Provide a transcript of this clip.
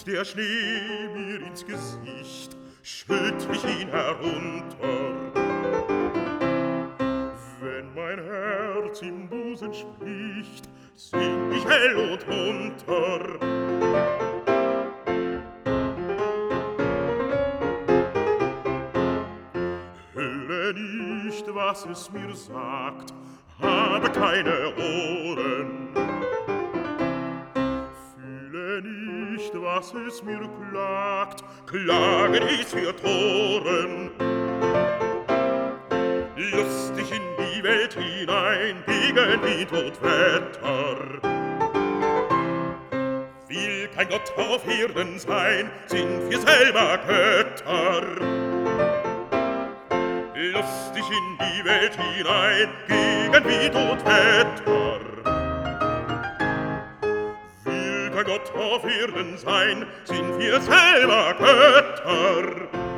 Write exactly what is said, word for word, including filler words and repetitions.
der Schnee mir ins Gesicht, schütt ich ihn herunter. Wenn mein Herz im Busen spricht, sing ich hell und munter. Höre nicht, was es mir sagt, habe keine Ohren. Fühle nicht, was es mir klagt, klagen ist für Toren. Lustig in die Welt hinein, gegen Wind und Wetter. Will kein Gott auf Erden sein, sind wir selber Götter. Lustig in die Welt hinein, gegen Wind und Wetter. Will kein Gott auf Erden sein, sind wir selber Götter.